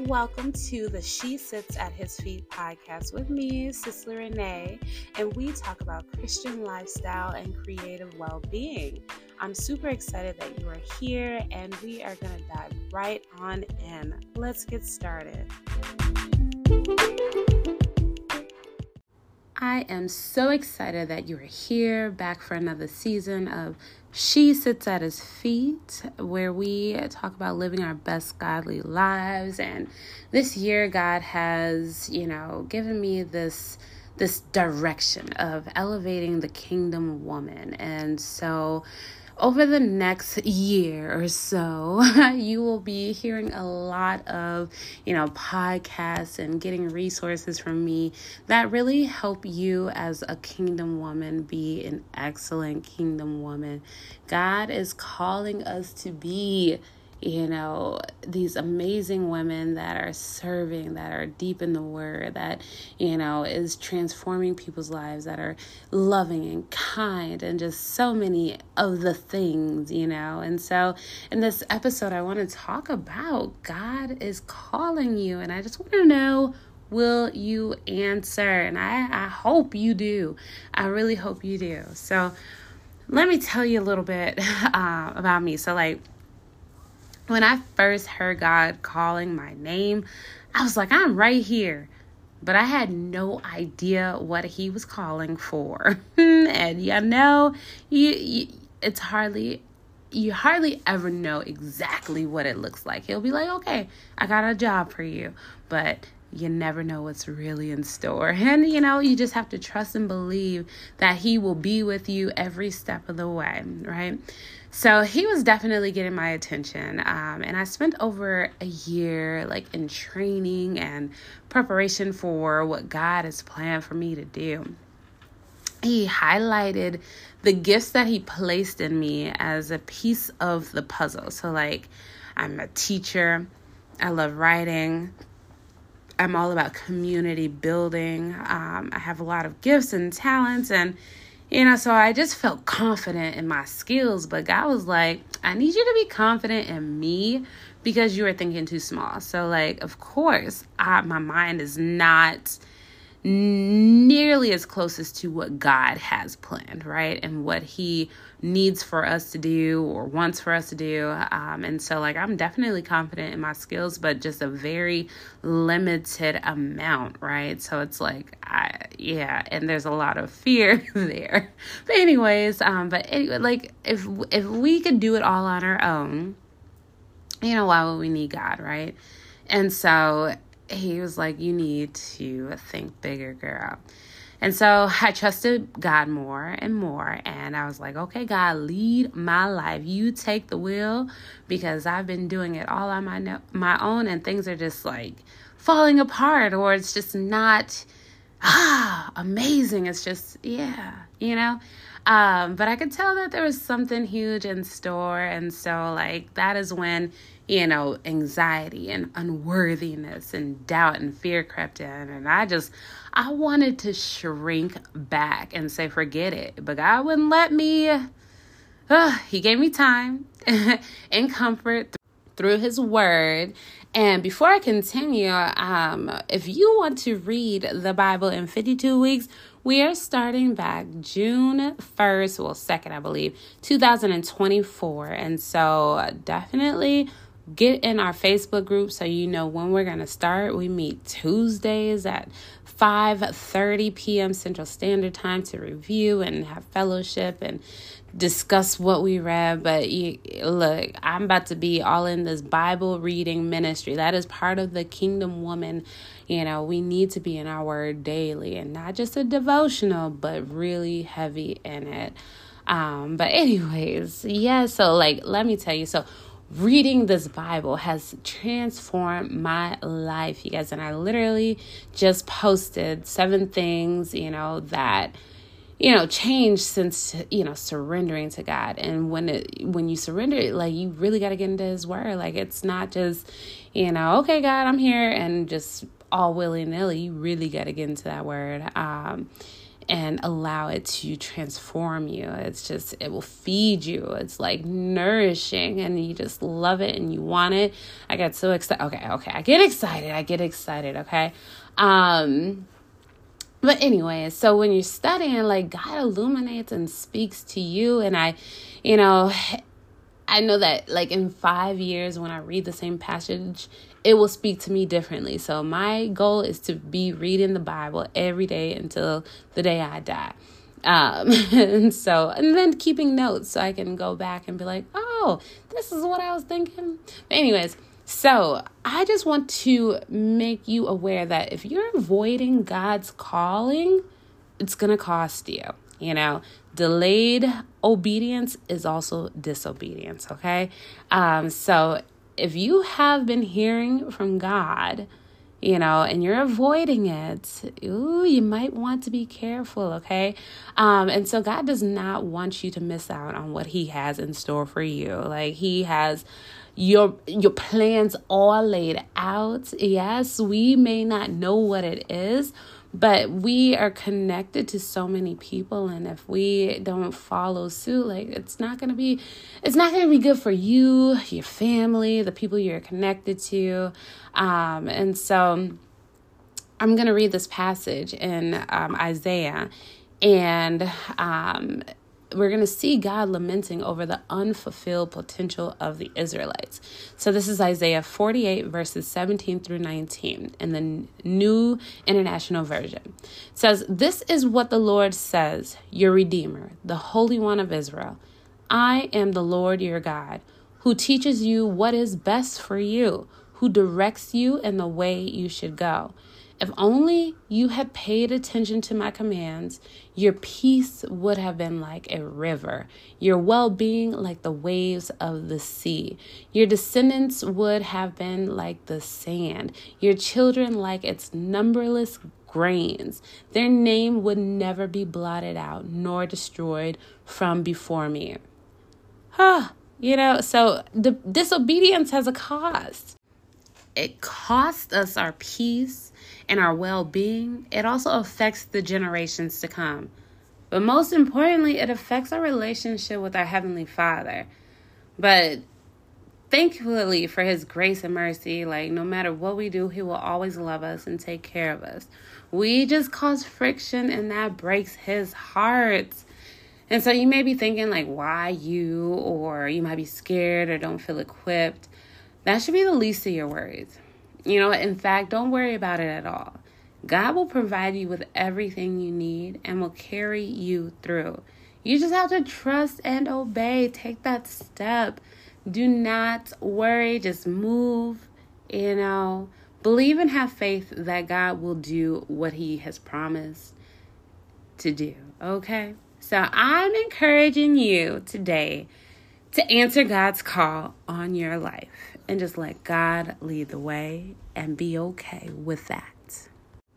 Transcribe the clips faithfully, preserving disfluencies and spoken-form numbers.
welcome to the She Sits at His Feet podcast with me, Cicely Renee, and we talk about Christian lifestyle and creative well-being. I'm super excited that you are here, and we are going to dive right on in. Let's get started. I am so excited that you are here, back for another season of She Sits at His Feet, where we talk about living our best godly lives. And this year, God has, you know, given me this this direction of elevating the kingdom woman. And so over the next year or so, you will be hearing a lot of, you know, podcasts and getting resources from me that really help you as a kingdom woman be an excellent kingdom woman. God is calling us to be, you know, these amazing women that are serving, that are deep in the word, that, you know, is transforming people's lives, that are loving and kind and just so many of the things, you know. And so in this episode, I want to talk about God is calling you. And I just want to know, will you answer? And I, I hope you do. I really hope you do. So let me tell you a little bit uh, about me. So like, when I first heard God calling my name, I was like, I'm right here. But I had no idea what he was calling for. And you know, you, you, it's hardly, you hardly ever know exactly what it looks like. He'll be like, okay, I got a job for you. But you never know what's really in store. And, you know, you just have to trust and believe that he will be with you every step of the way, right? So he was definitely getting my attention. Um, and I spent over a year like in training and preparation for what God has planned for me to do. He highlighted the gifts that he placed in me as a piece of the puzzle. So like, I'm a teacher. I love writing. I'm all about community building. Um, I have a lot of gifts and talents, and you know, so I just felt confident in my skills, but God was like, I need you to be confident in me because you are thinking too small. So like, of course, I, my mind is not nearly as closest to what God has planned, right? And what he needs for us to do or wants for us to do. Um, and so like, I'm definitely confident in my skills, but just a very limited amount, right? So it's like, I, yeah, and there's a lot of fear there. But anyways, um, but anyway, like if, if we could do it all on our own, you know, why would we need God, right? And so he was like, you need to think bigger, girl. And so I trusted God more and more. And I was like, okay, God, lead my life. You take the wheel, because I've been doing it all on my, no- my own. And things are just like falling apart, or it's just not ah, amazing. It's just, yeah, you know. Um, but I could tell that there was something huge in store. And so like, that is when, you know, anxiety and unworthiness and doubt and fear crept in. And I just, I wanted to shrink back and say, forget it. But God wouldn't let me. Uh, he gave me time and comfort th- through his word. And before I continue, um, if you want to read the Bible in fifty-two weeks, we are starting back June first, well, second, I believe, two thousand twenty-four. And so definitely get in our Facebook group so you know when we're going to start. We meet Tuesdays at five thirty p.m. Central Standard Time to review and have fellowship and discuss what we read. But you, look, I'm about to be all in this Bible reading ministry. That is part of the kingdom woman. You know, we need to be in our word daily, and not just a devotional, but really heavy in it. Um, but anyways, yeah, so like, let me tell you, so reading this Bible has transformed my life, you guys. And I literally just posted seven things, you know, that, you know, changed since, you know, surrendering to God. And when it, when you surrender, like, you really got to get into his word. Like, it's not just, you know, okay, God, I'm here, and just all willy-nilly. You really got to get into that word. Um, and allow it to transform you. It's just, it will feed you. It's like nourishing, and you just love it and you want it. I get so excited. Okay, okay. I get excited. I get excited. Okay. Um, but anyway, so when you're studying, like, God illuminates and speaks to you. And I, you know, I know that like in five years when I read the same passage, it will speak to me differently. So my goal is to be reading the Bible every day until the day I die. Um, and so, and then keeping notes so I can go back and be like, oh, this is what I was thinking. But anyways, so I just want to make you aware that if you're avoiding God's calling, it's going to cost you. You know, delayed obedience is also disobedience. Okay. Um, so if you have been hearing from God, you know, and you're avoiding it, ooh, you might want to be careful, okay? Um, and so God does not want you to miss out on what he has in store for you. Like, he has your your plans all laid out. Yes, we may not know what it is, but we are connected to so many people, and if we don't follow suit, like, it's not gonna be, it's not gonna be good for you, your family, the people you're connected to. Um, and so I'm gonna read this passage in um, Isaiah, and um, we're going to see God lamenting over the unfulfilled potential of the Israelites. So this is Isaiah forty-eight, verses seventeen through nineteen in the New International Version. It says, "This is what the Lord says, your Redeemer, the Holy One of Israel. I am the Lord your God, who teaches you what is best for you, who directs you in the way you should go. If only you had paid attention to my commands, your peace would have been like a river, your well-being like the waves of the sea. Your descendants would have been like the sand, your children like its numberless grains. Their name would never be blotted out nor destroyed from before me." Huh. You know, so the disobedience has a cost. It costs us our peace and our well-being. It also affects the generations to come. But most importantly, it affects our relationship with our Heavenly Father. But thankfully for his grace and mercy, like, no matter what we do, he will always love us and take care of us. We just cause friction, and that breaks his heart. And so you may be thinking, like, why you? Or you might be scared or don't feel equipped. That should be the least of your worries. You know, in fact, don't worry about it at all. God will provide you with everything you need and will carry you through. You just have to trust and obey. Take that step. Do not worry. Just move, you know. Believe and have faith that God will do what he has promised to do, okay? So I'm encouraging you today to answer God's call on your life and just let God lead the way and be okay with that.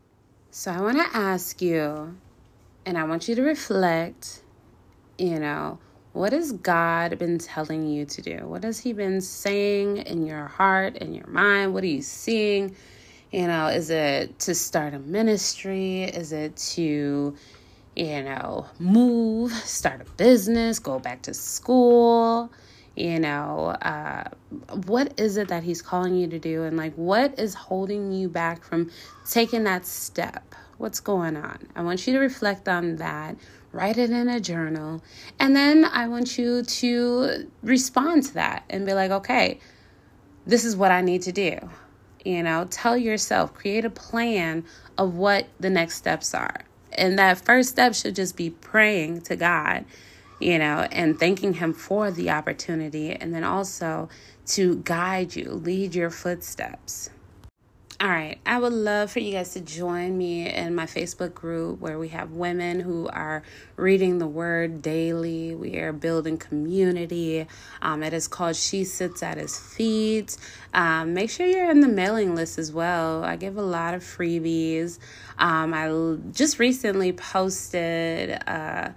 So I want to ask you, and I want you to reflect, you know, what has God been telling you to do? What has he been saying in your heart, in your mind? What are you seeing? You know, is it to start a ministry? Is it to, you know, move, start a business, go back to school? You know, uh, what is it that he's calling you to do? And like, what is holding you back from taking that step? What's going on? I want you to reflect on that. Write it in a journal. And then I want you to respond to that and be like, okay, this is what I need to do. You know, tell yourself, create a plan of what the next steps are. And that first step should just be praying to God, you know, and thanking him for the opportunity, and then also to guide you, lead your footsteps. All right, I would love for you guys to join me in my Facebook group where we have women who are reading the word daily. We are building community. Um, it is called She Sits at His Feet. Um, make sure you're in the mailing list as well. I give a lot of freebies. Um, I l- just recently posted uh,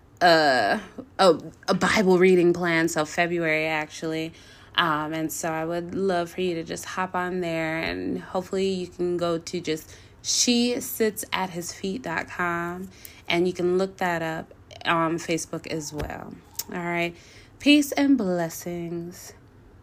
a, a, a Bible reading plan, so February actually. Um, and so I would love for you to just hop on there, and hopefully you can go to just she sits at his feet dot com, and you can look that up on Facebook as well. All right. Peace and blessings.